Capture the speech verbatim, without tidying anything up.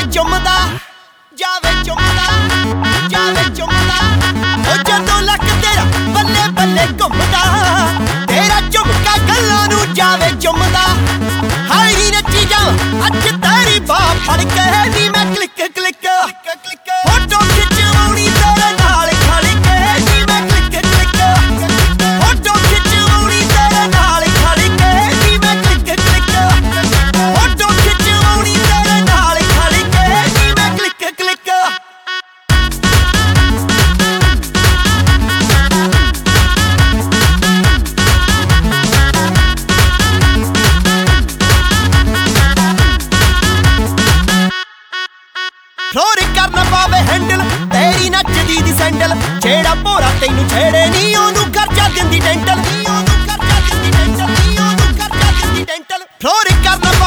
ਚੁੰਮਦਾ ਜਾਵੇ ਚੁੰਮਦਾ ਜਾਵੇ ਚੁੰਮਦਾ ਉਹ ਜਦੋਂ ਲੱਕ ਤੇਰਾ ਬੱਲੇ ਬੱਲੇ ਘੁੰਮਦਾ ਤੇਰਾ ਝੁਮਕਾ ਗੱਲਾਂ ਨੂੰ ਜਾਵੇ ਚੁੰਮਦਾ ਹਾਈ ਨੱਚੀ ਜਾਵਾਂ ਅੱਜ ਤੇਰੀ ਬਾਹ ਫੜ ਕੇ ਨੀ ਮੈਂ ਕਲਿੱਕ ਕਲਿੱਕ ਫੋਟੋ ਖਿਚਵਾਉਣੀ ਤੇਰੇ ਨਾਲ ਖੜ ਕੇ ਨੀ ਮੈਂ ਕਲਿੱਕ ਕਲਿੱਕ ਫੋਟੋ ਖਿਚਵਾਉਣੀ ਤੇਰੇ ਨਾਲ ਖੜ ਕੇ ਨੀ ਮੈਂ ਕਲਿੱਕ ਕਲਿੱਕ ਫੋਟੋ ਖਿਚਵਾਉਣੀ ਤੇਰੇ ਨਾਲ ਖੜ ਕੇ ਨੀ ਮੈਂ ਕਲਿੱਕ ਕਲਿੱਕ ਫਲੋਰ ਕਰਨਾ ਪਾਵੇ ਹੈਂਡਲ ਤੇਰੀ ਨੱਚਦੀ ਦੀ ਸੈਂਡਲ ਜਿਹੜਾ ਭੋਰਾ ਤੈਨੂੰ ਛੇੜੇ ਨੀ ਉਹਨੂੰ ਖਰਚਾ ਦਿੰਦੀ ਡੈਂਟਲ ਨੀ ਉਹਨੂੰ ਖਰਚਾ ਦਿੰਦੀ ਡੈਂਟਲ ਨੀ ਉਹਨੂੰ ਖਰਚਾ ਦਿੰਦੀ ਡੈਂਟਲ ਫਲੋਰ ਕਰਨਾ